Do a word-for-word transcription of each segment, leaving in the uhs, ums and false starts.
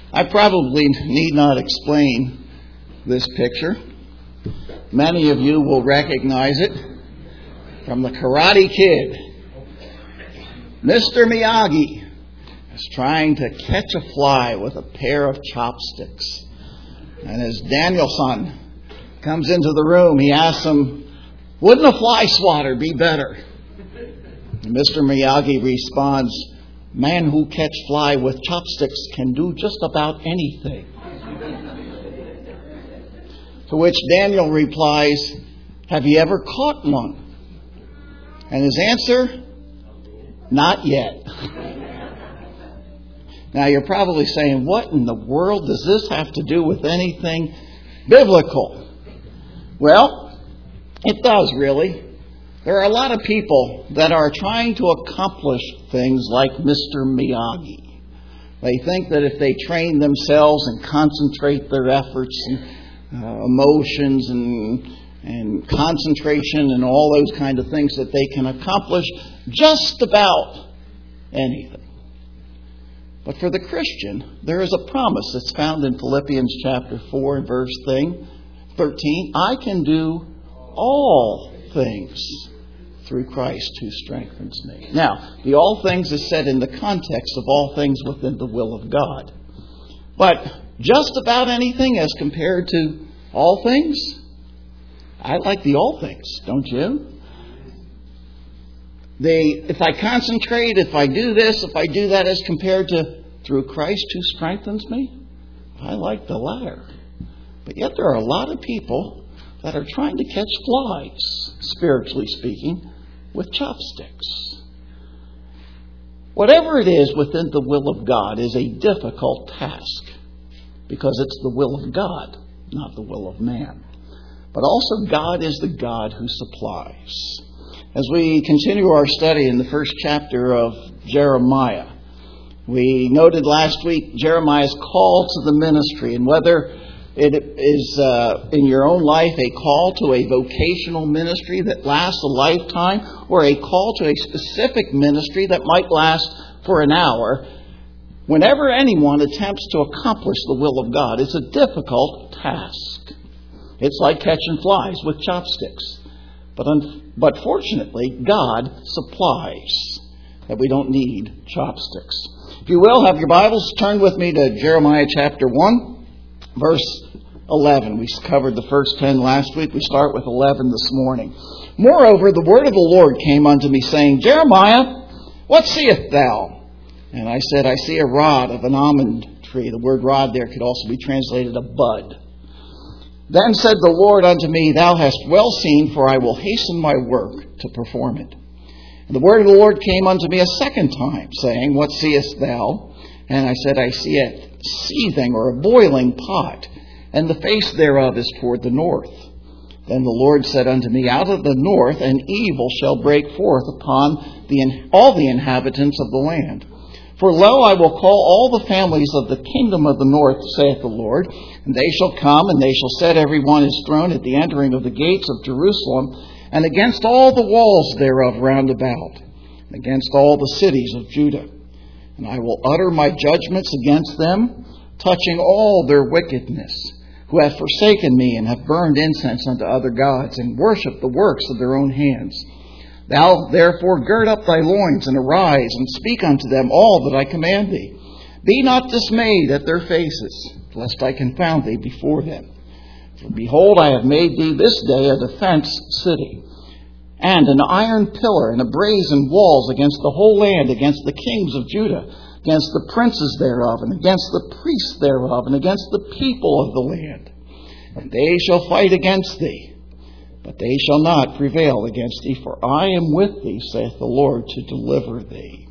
I probably need not explain this picture. Many of you will recognize it from the Karate Kid. Mister Miyagi is trying to catch a fly with a pair of chopsticks. And as Daniel-san comes into the room, he asks him, "Wouldn't a fly swatter be better?" And Mister Miyagi responds, "Man who catch fly with chopsticks can do just about anything." To which Daniel replies, "Have you ever caught one?" And his answer, "Not yet." Now you're probably saying, what in the world does this have to do with anything biblical? Well, it does really. There are a lot of people that are trying to accomplish things like Mister Miyagi. They think that if they train themselves and concentrate their efforts and uh, emotions and, and concentration and all those kind of things, that they can accomplish just about anything. But for the Christian, there is a promise that's found in Philippians chapter four and verse thirteen. I can do all things through Christ who strengthens me. Now, the all things is said in the context of all things within the will of God. But just about anything as compared to all things? I like the all things, don't you? They, if I concentrate, if I do this, if I do that as compared to through Christ who strengthens me, I like the latter. But yet there are a lot of people that are trying to catch flies, spiritually speaking, with chopsticks. Whatever it is within the will of God is a difficult task because it's the will of God, not the will of man. But also God is the God who supplies. As we continue our study in the first chapter of Jeremiah, we noted last week Jeremiah's call to the ministry, and whether it is uh, in your own life a call to a vocational ministry that lasts a lifetime, or a call to a specific ministry that might last for an hour. Whenever anyone attempts to accomplish the will of God, it's a difficult task. It's like catching flies with chopsticks. But, un- but fortunately, God supplies that we don't need chopsticks. If you will, have your Bibles, turn with me to Jeremiah chapter one, verse eleven. We covered the first ten last week. We start with eleven this morning. Moreover, the word of the Lord came unto me, saying, Jeremiah, what seest thou? And I said, I see a rod of an almond tree. The word rod there could also be translated a bud. Then said the Lord unto me, Thou hast well seen, for I will hasten my work to perform it. And the word of the Lord came unto me a second time, saying, What seest thou? And I said, I see a seething or a boiling pot, and the face thereof is toward the north. Then the Lord said unto me, Out of the north an evil shall break forth upon the, all the inhabitants of the land. For lo, I will call all the families of the kingdom of the north, saith the Lord, and they shall come, and they shall set every one his throne at the entering of the gates of Jerusalem, and against all the walls thereof round about, and against all the cities of Judah. And I will utter my judgments against them, touching all their wickedness, who have forsaken me, and have burned incense unto other gods, and worshipped the works of their own hands. Thou therefore gird up thy loins, and arise, and speak unto them all that I command thee. Be not dismayed at their faces, lest I confound thee before them. For behold, I have made thee this day a defence city, and an iron pillar, and a brazen walls against the whole land, against the kings of Judah, against the princes thereof, and against the priests thereof, and against the people of the land. And they shall fight against thee, but they shall not prevail against thee, for I am with thee, saith the Lord, to deliver thee.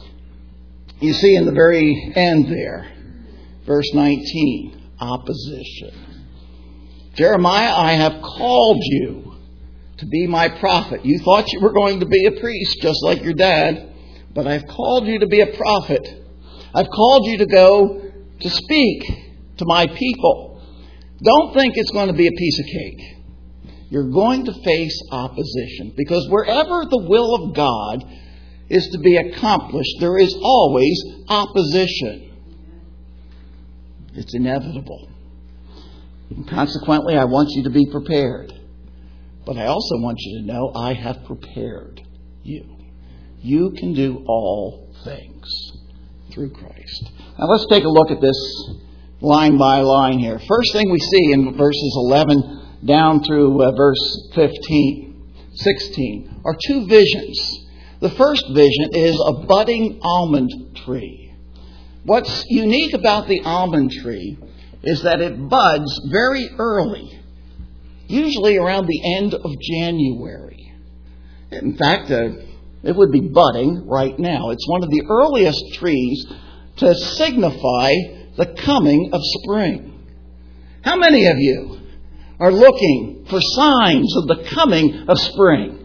You see in the very end there, verse nineteen, opposition. Jeremiah, I have called you to be my prophet. You thought you were going to be a priest, just like your dad, but I've called you to be a prophet. I've called you to go to speak to my people. Don't think it's going to be a piece of cake. You're going to face opposition, because wherever the will of God is to be accomplished, there is always opposition. It's inevitable. And consequently, I want you to be prepared. But I also want you to know I have prepared you. You can do all things through Christ. Now let's take a look at this line by line here. First thing we see in verses eleven down through uh, verse fifteen, sixteen are two visions. The first vision is a budding almond tree. What's unique about the almond tree is that it buds very early, usually around the end of January. In fact, uh, it would be budding right now. It's one of the earliest trees to signify the coming of spring. How many of you are looking for signs of the coming of spring?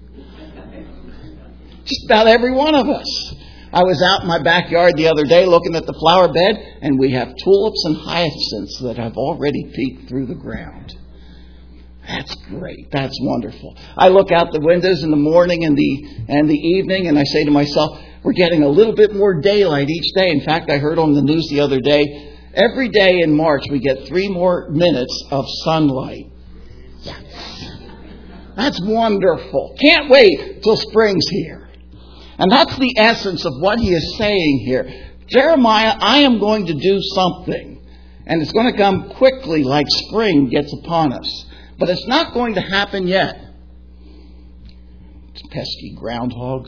Just about every one of us. I was out in my backyard the other day looking at the flower bed, and we have tulips and hyacinths that have already peeked through the ground. That's great. That's wonderful. I look out the windows in the morning and the and the evening, and I say to myself, we're getting a little bit more daylight each day. In fact, I heard on the news the other day, every day in March we get three more minutes of sunlight. Yes. That's wonderful. Can't wait till spring's here. And that's the essence of what he is saying here. Jeremiah, I am going to do something. And it's going to come quickly like spring gets upon us. But it's not going to happen yet. It's pesky groundhogs.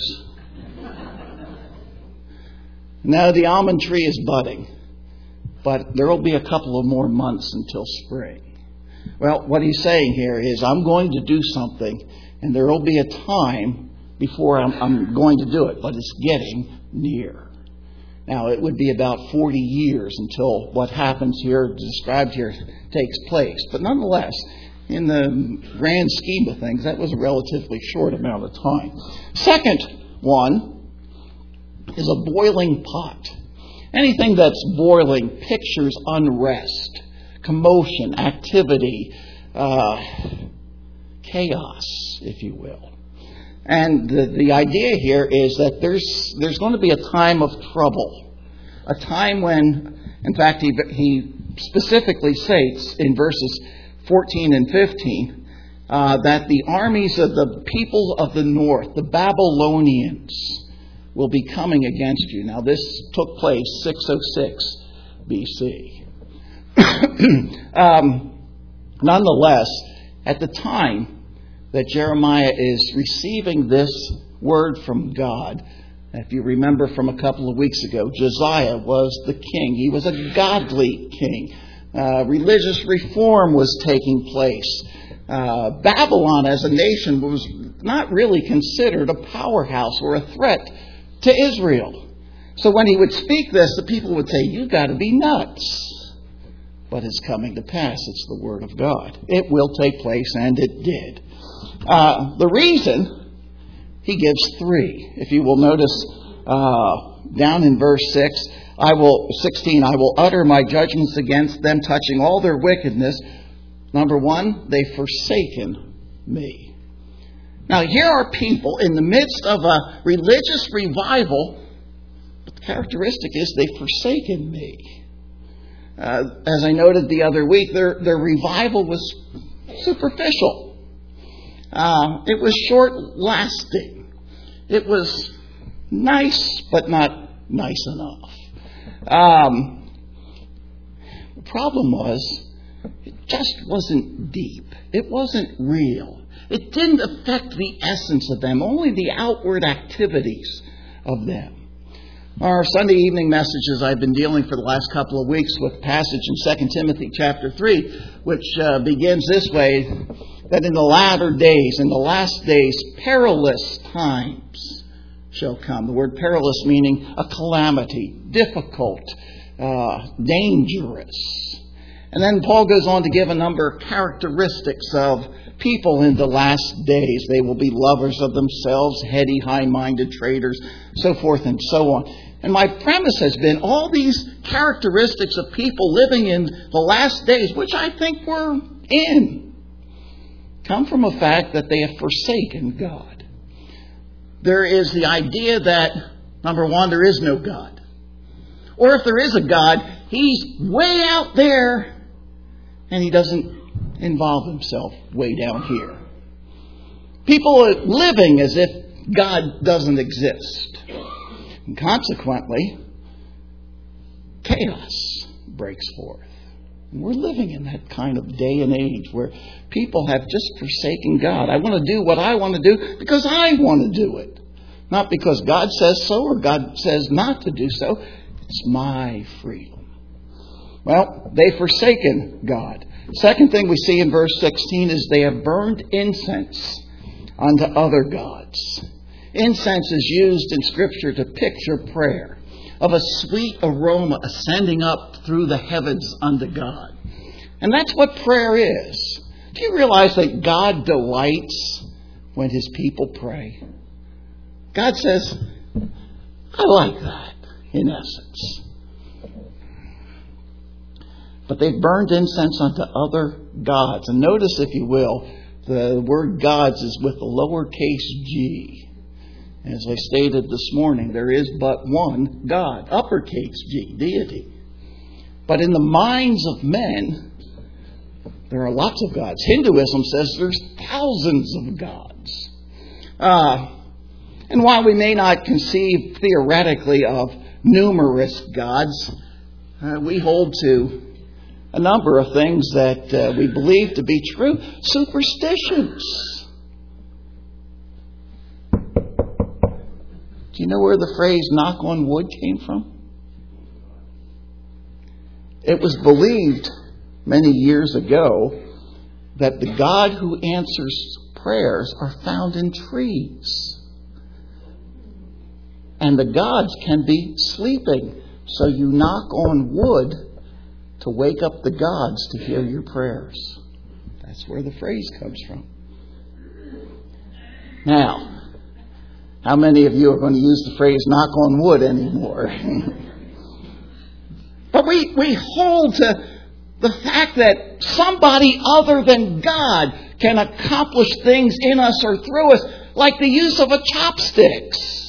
No, the almond tree is budding. But there will be a couple of more months until spring. Well, what he's saying here is I'm going to do something. And there will be a time before I'm, I'm going to do it. But it's getting near. Now, it would be about forty years until what happens here, described here, takes place. But nonetheless, in the grand scheme of things, that was a relatively short amount of time. Second one is a boiling pot. Anything that's boiling pictures unrest, commotion, activity, uh, chaos, if you will. And the, the idea here is that there's there's going to be a time of trouble. A time when, in fact, he, he specifically states in verses fourteen and fifteen, uh, that the armies of the people of the north, the Babylonians, will be coming against you. Now, this took place six oh six B C. um, nonetheless, at the time that Jeremiah is receiving this word from God, if you remember from a couple of weeks ago, Josiah was the king. He was a godly king. Uh, religious reform was taking place. Uh, Babylon as a nation was not really considered a powerhouse or a threat to Israel. So when he would speak this, the people would say, you've got to be nuts. But it's coming to pass. It's the word of God. It will take place, and it did. Uh, the reason, he gives three. If you will notice uh, down in verse six, I will sixteen, I will utter my judgments against them, touching all their wickedness. Number one, they've forsaken me. Now, here are people in the midst of a religious revival, but the characteristic is they've forsaken me. Uh, as I noted the other week, their, their revival was superficial. Uh, it was short-lasting. It was nice, but not nice enough. Um, the problem was, it just wasn't deep. It wasn't real. It didn't affect the essence of them, only the outward activities of them. Our Sunday evening messages, I've been dealing for the last couple of weeks with a passage in Second Timothy chapter three, which uh, begins this way, that in the latter days, in the last days, perilous times shall come. The word perilous meaning a calamity, difficult, uh, dangerous. And then Paul goes on to give a number of characteristics of people in the last days. They will be lovers of themselves, heady, high-minded traitors, so forth and so on. And my premise has been all these characteristics of people living in the last days, which I think we're in, come from a fact that they have forsaken God. There is the idea that, number one, there is no God. Or if there is a God, He's way out there and He doesn't involve Himself way down here. People are living as if God doesn't exist. And consequently, chaos breaks forth. And we're living in that kind of day and age where people have just forsaken God. I want to do what I want to do because I want to do it. Not because God says so or God says not to do so. It's my freedom. Well, they've forsaken God. Second thing we see in verse sixteen is they have burned incense unto other gods. Incense is used in Scripture to picture prayer, of a sweet aroma ascending up through the heavens unto God. And that's what prayer is. Do you realize that God delights when His people pray? God says, I like that, in essence. But they've burned incense unto other gods. And notice, if you will, the word gods is with the lowercase g. As I stated this morning, there is but one God, uppercase G, deity. But in the minds of men, there are lots of gods. Hinduism says there's thousands of gods. Uh, and while we may not conceive theoretically of numerous gods, uh, we hold to a number of things that uh, we believe to be true. Superstitions. Do you know where the phrase knock on wood came from? It was believed many years ago that the God who answers prayers are found in trees. And the gods can be sleeping. So you knock on wood to wake up the gods to hear your prayers. That's where the phrase comes from. Now, how many of you are going to use the phrase knock on wood anymore? But we, we hold to the fact that somebody other than God can accomplish things in us or through us, like the use of a chopsticks.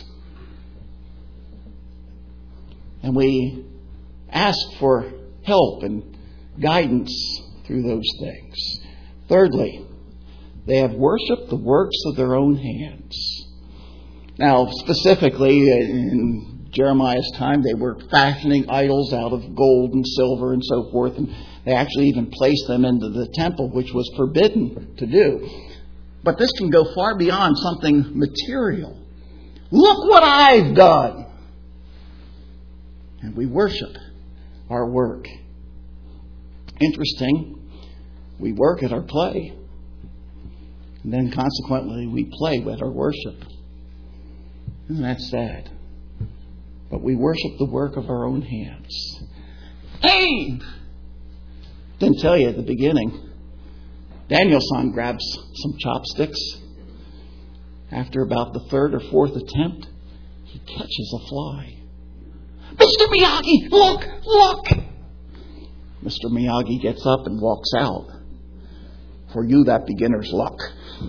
And we ask for help and guidance through those things. Thirdly, they have worshipped the works of their own hands. Now, specifically, in Jeremiah's time, they were fashioning idols out of gold and silver and so forth, and they actually even placed them into the temple, which was forbidden to do. But this can go far beyond something material. Look what I've done! And we worship our work. Interesting, we work at our play. And then consequently, we play with our worship. Isn't that sad? But we worship the work of our own hands. Hey! Didn't tell you at the beginning. Daniel's son grabs some chopsticks. After about the third or fourth attempt, he catches a fly. Mister Miyagi, look, look! Mister Miyagi gets up and walks out. For you, that beginner's luck.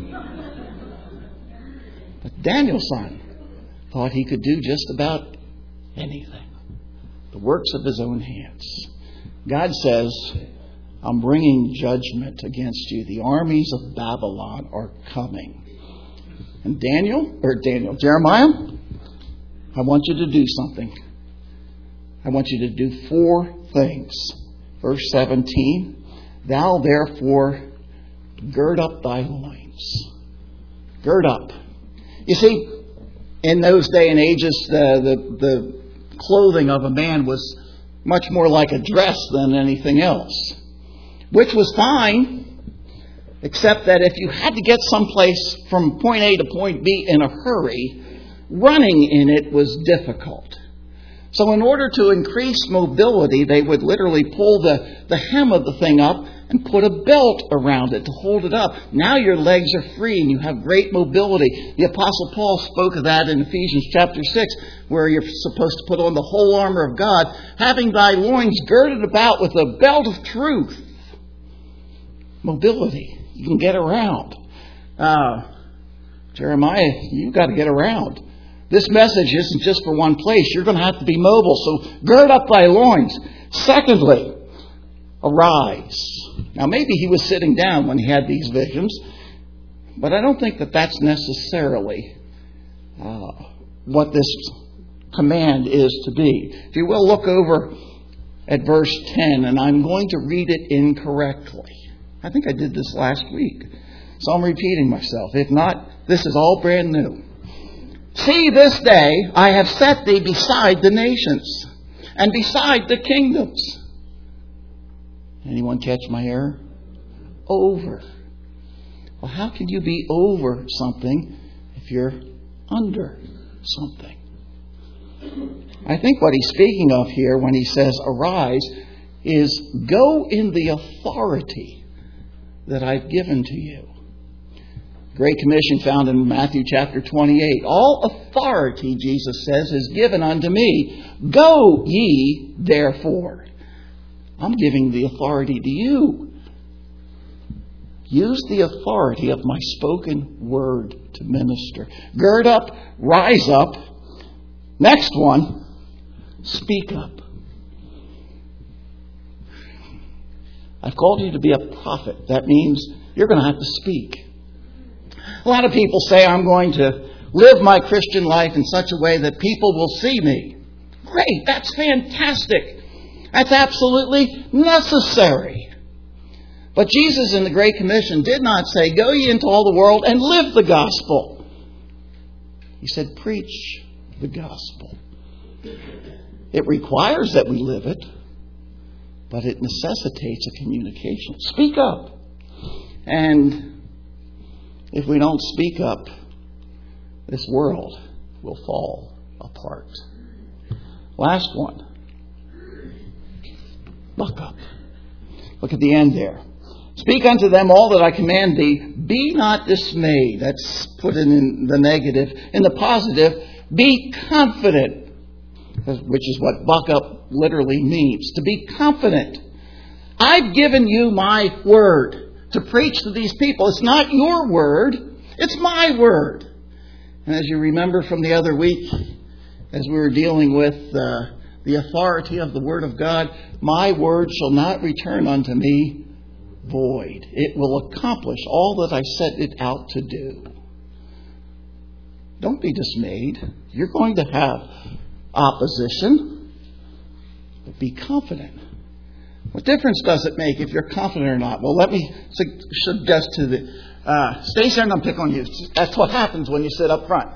But Daniel's son thought he could do just about anything. The works of his own hands. God says, I'm bringing judgment against you. The armies of Babylon are coming. And Daniel, or Daniel, Jeremiah, I want you to do something. I want you to do four things. Verse seventeen, thou therefore gird up thy loins. Gird up. You see, in those day and ages, the, the, the clothing of a man was much more like a dress than anything else. Which was fine, except that if you had to get someplace from point A to point B in a hurry, running in it was difficult. So in order to increase mobility, they would literally pull the, the hem of the thing up and put a belt around it to hold it up. Now your legs are free and you have great mobility. The Apostle Paul spoke of that in Ephesians chapter six, where you're supposed to put on the whole armor of God, having thy loins girded about with a belt of truth. Mobility. You can get around. Uh, Jeremiah, you've got to get around. This message isn't just for one place. You're going to have to be mobile, so gird up thy loins. Secondly, arise. Now, maybe he was sitting down when he had these visions, but I don't think that that's necessarily uh, what this command is to be. If you will, look over at verse ten, and I'm going to read it incorrectly. I think I did this last week, so I'm repeating myself. If not, this is all brand new. See, this day I have set thee beside the nations and beside the kingdoms. Anyone catch my error? Over. Well, how can you be over something if you're under something? I think what he's speaking of here when he says arise is go in the authority that I've given to you. Great Commission found in Matthew chapter twenty-eight. All authority, Jesus says, is given unto me. Go ye therefore. I'm giving the authority to you. Use the authority of my spoken word to minister. Gird up, rise up. Next one, speak up. I've called you to be a prophet. That means you're going to have to speak. A lot of people say, I'm going to live my Christian life in such a way that people will see me. Great, that's fantastic. That's absolutely necessary. But Jesus in the Great Commission did not say, go ye into all the world and live the gospel. He said, preach the gospel. It requires that we live it, but it necessitates a communication. Speak up. And if we don't speak up, this world will fall apart. Last one. Buck up. Look at the end there. Speak unto them all that I command thee. Be not dismayed. That's put in the negative. In the positive, be confident. Which is what buck up literally means. To be confident. I've given you my word to preach to these people. It's not your word. It's my word. And as you remember from the other week, as we were dealing with uh, the authority of the word of God, my word shall not return unto me void. It will accomplish all that I set it out to do. Don't be dismayed. You're going to have opposition, but be confident. What difference does it make if you're confident or not? Well, let me su- suggest to the... Uh, Stacey, I'm going to pick on you. That's what happens when you sit up front.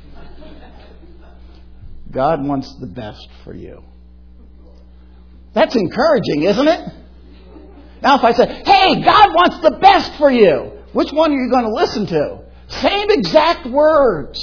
God wants the best for you. That's encouraging, isn't it? Now, if I say, hey, God wants the best for you, which one are you going to listen to? Same exact words,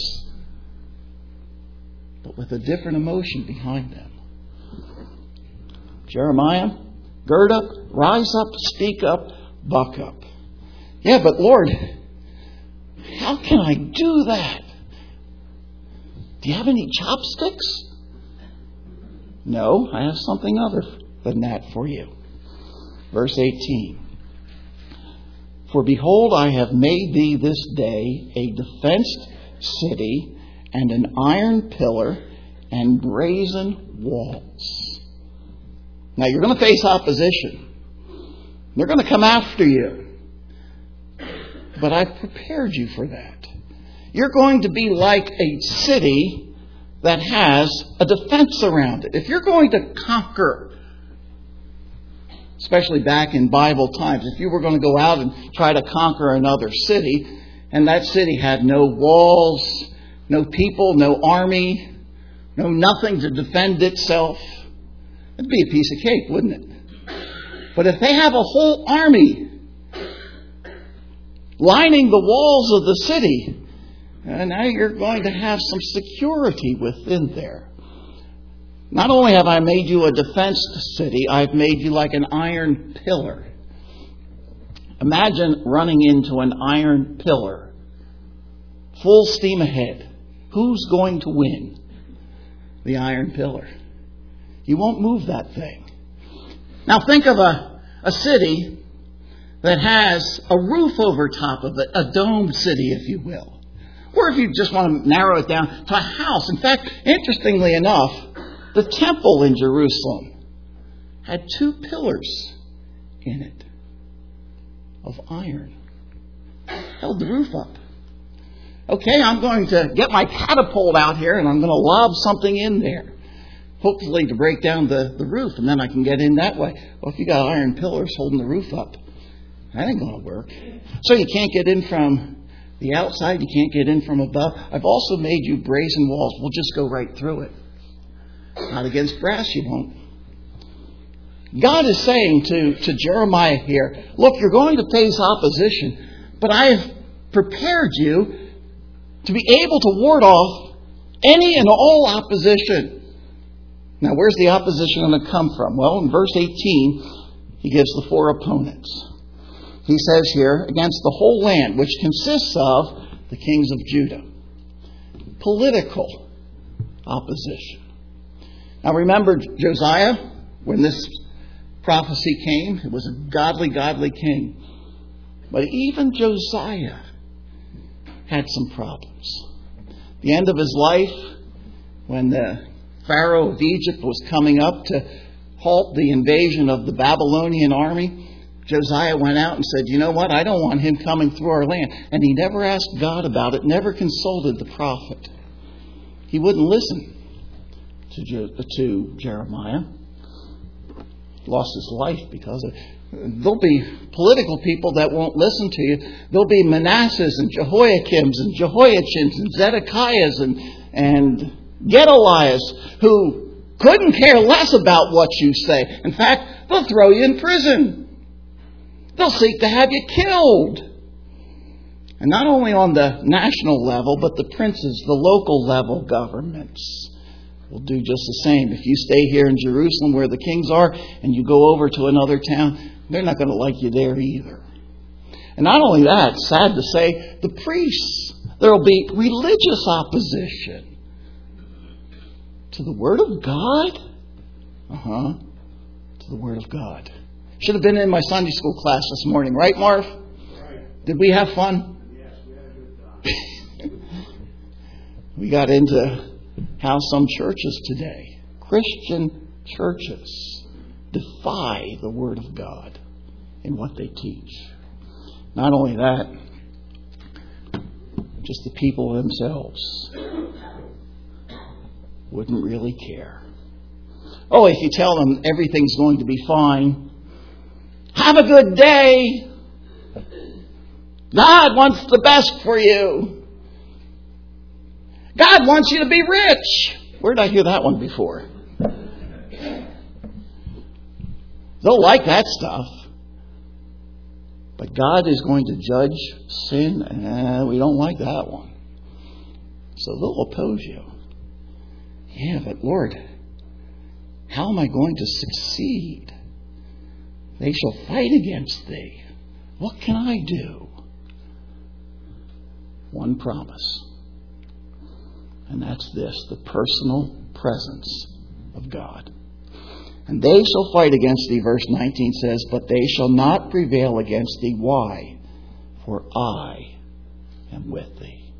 but with a different emotion behind them. Jeremiah, gird up, rise up, speak up, buck up. Yeah, but Lord, how can I do that? Do you have any chopsticks? No, I have something other than that for you. Verse eighteen. For behold, I have made thee this day a defenced city and an iron pillar and brazen walls. Now you're going to face opposition. They're going to come after you. But I've prepared you for that. You're going to be like a city that has a defense around it. If you're going to conquer, especially back in Bible times, if you were going to go out and try to conquer another city, and that city had no walls, no people, no army, no nothing to defend itself, it'd be a piece of cake, wouldn't it? But if they have a whole army lining the walls of the city, and now you're going to have some security within there. Not only have I made you a defensed city, I've made you like an iron pillar. Imagine running into an iron pillar. Full steam ahead. Who's going to win? The iron pillar. You won't move that thing. Now think of a, a city that has a roof over top of it, a domed city, if you will. Or if you just want to narrow it down to a house. In fact, interestingly enough, the temple in Jerusalem had two pillars in it of iron. Held the roof up. Okay, I'm going to get my catapult out here and I'm going to lob something in there. Hopefully to break down the, the roof, and then I can get in that way. Well, if you got iron pillars holding the roof up, that ain't going to work. So you can't get in from the outside, you can't get in from above. I've also made you brazen walls. We'll just go right through it. Not against brass, you won't. God is saying to, to Jeremiah here, look, you're going to face opposition, but I have prepared you to be able to ward off any and all opposition. Now, where's the opposition going to come from? Well, in verse eighteen, he gives the four opponents. He says here, against the whole land, which consists of the kings of Judah. Political opposition. Now, remember Josiah, when this prophecy came, it was a godly, godly king. But even Josiah had some problems. The end of his life, when the Pharaoh of Egypt was coming up to halt the invasion of the Babylonian army, Josiah went out and said, you know what, I don't want him coming through our land. And he never asked God about it, never consulted the prophet. He wouldn't listen to, Je- to Jeremiah. Lost his life because of it. There'll be political people that won't listen to you. There'll be Manassehs and Jehoiakims and Jehoiachins and Zedekiahs and, and Gedaliahs who couldn't care less about what you say. In fact, they'll throw you in prison. They'll seek to have you killed. And not only on the national level, but the princes, the local level governments will do just the same. If you stay here in Jerusalem where the kings are and you go over to another town, they're not going to like you there either. And not only that, sad to say, the priests, there will be religious opposition to the Word of God. Uh-huh. To the Word of God. Should have been in my Sunday school class this morning, right, Marv? Right. Did we have fun? Yes, we had a good time. We got into how some churches today, Christian churches, defy the Word of God in what they teach. Not only that, just the people themselves wouldn't really care. Oh, if you tell them everything's going to be fine, have a good day. God wants the best for you. God wants you to be rich. Where did I hear that one before? They'll like that stuff. But God is going to judge sin, and we don't like that one. So they'll oppose you. Yeah, but Lord, how am I going to succeed? They shall fight against thee. What can I do? One promise. And that's this, the personal presence of God. And they shall fight against thee, verse nineteen says, but they shall not prevail against thee. Why? For I am with thee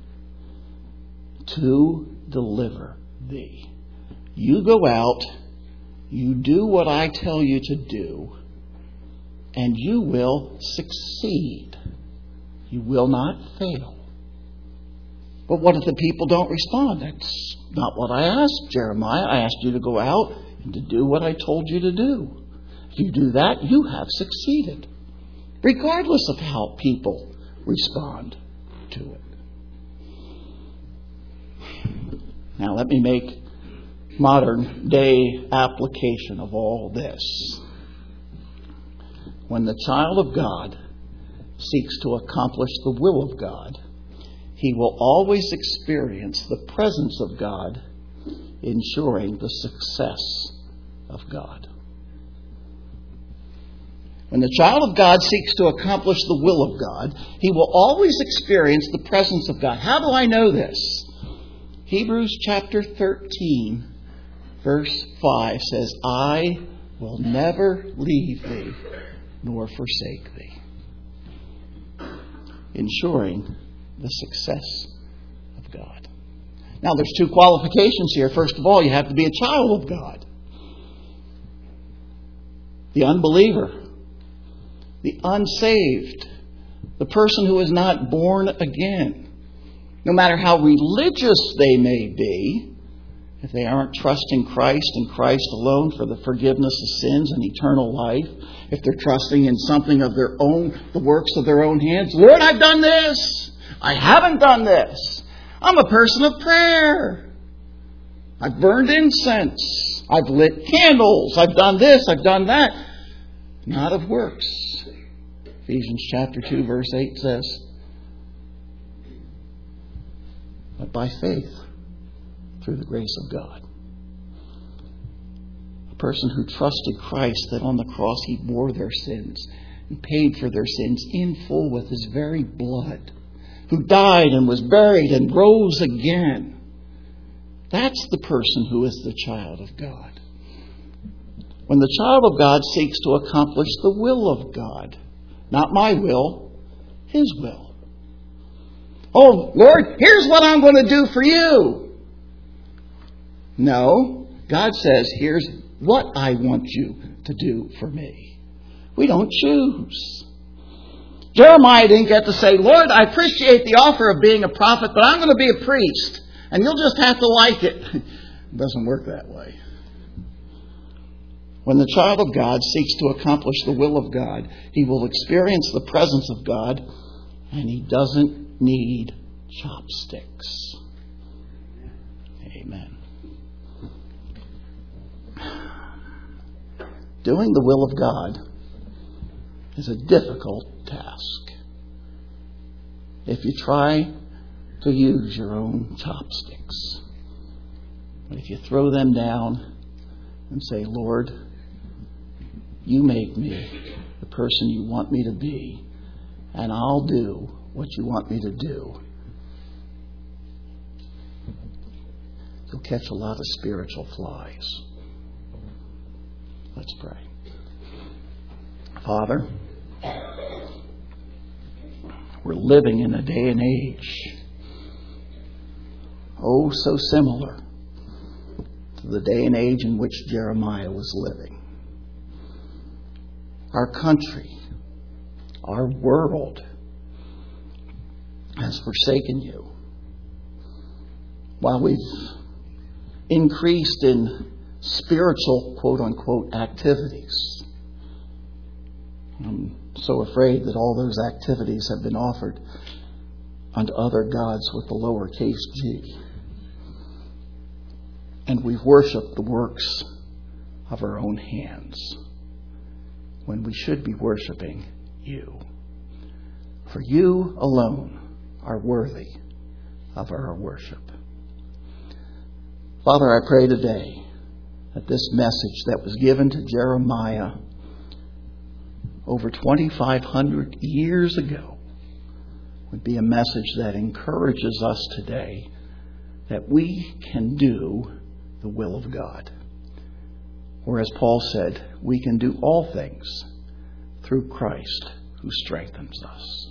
to deliver thee. You go out, you do what I tell you to do, and you will succeed. You will not fail. But what if the people don't respond? That's not what I asked, Jeremiah. I asked you to go out and to do what I told you to do. If you do that, you have succeeded, regardless of how people respond to it. Now let me make modern day application of all this. When the child of God seeks to accomplish the will of God, he will always experience the presence of God, ensuring the success of God. When the child of God seeks to accomplish the will of God, he will always experience the presence of God. How do I know this? Hebrews chapter thirteen, verse five says, I will never leave thee nor forsake thee. Ensuring the success God. Now, there's two qualifications here. First of all, you have to be a child of God. The unbeliever, the unsaved, the person who is not born again, no matter how religious they may be, if they aren't trusting Christ and Christ alone for the forgiveness of sins and eternal life, if they're trusting in something of their own, the works of their own hands, Lord, I've done this. I haven't done this. I'm a person of prayer. I've burned incense. I've lit candles. I've done this. I've done that. Not of works. Ephesians chapter two, verse eight says, but by faith, through the grace of God. A person who trusted Christ, that on the cross He bore their sins and paid for their sins in full with His very blood, who died and was buried and rose again. That's the person who is the child of God. When the child of God seeks to accomplish the will of God, not my will, His will. Oh, Lord, here's what I'm going to do for you. No, God says, here's what I want you to do for me. We don't choose. Jeremiah didn't get to say, Lord, I appreciate the offer of being a prophet, but I'm going to be a priest, and you'll just have to like it. It doesn't work that way. When the child of God seeks to accomplish the will of God, he will experience the presence of God, and he doesn't need chopsticks. Amen. Doing the will of God is a difficult task if you try to use your own chopsticks. But if you throw them down and say, Lord, you make me the person you want me to be, and I'll do what you want me to do, you'll catch a lot of spiritual flies. Let's pray. Father, we're living in a day and age, oh, so similar to the day and age in which Jeremiah was living. Our country, our world has forsaken you. While we've increased in spiritual, quote-unquote, activities, I'm so afraid that all those activities have been offered unto other gods with the lowercase g. And we've worshipped the works of our own hands when we should be worshiping you. For you alone are worthy of our worship. Father, I pray today that this message that was given to Jeremiah over twenty-five hundred years ago would be a message that encourages us today that we can do the will of God. Or as Paul said, we can do all things through Christ who strengthens us.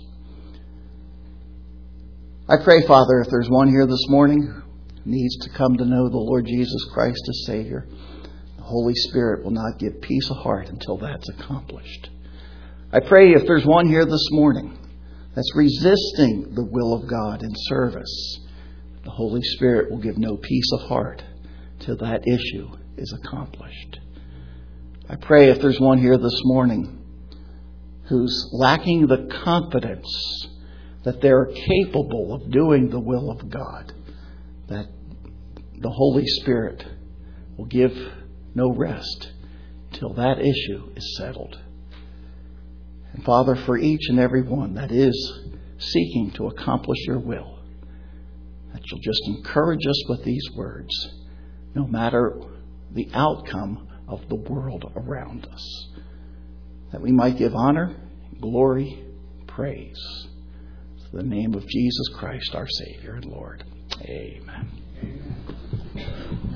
I pray, Father, if there's one here this morning who needs to come to know the Lord Jesus Christ as Savior, the Holy Spirit will not give peace of heart until that's accomplished. I pray if there's one here this morning that's resisting the will of God in service, the Holy Spirit will give no peace of heart till that issue is accomplished. I pray if there's one here this morning who's lacking the confidence that they're capable of doing the will of God, that the Holy Spirit will give no rest till that issue is settled. And Father, for each and every one that is seeking to accomplish your will, that you'll just encourage us with these words, no matter the outcome of the world around us, that we might give honor, glory, praise to the name of Jesus Christ, our Savior and Lord. Amen.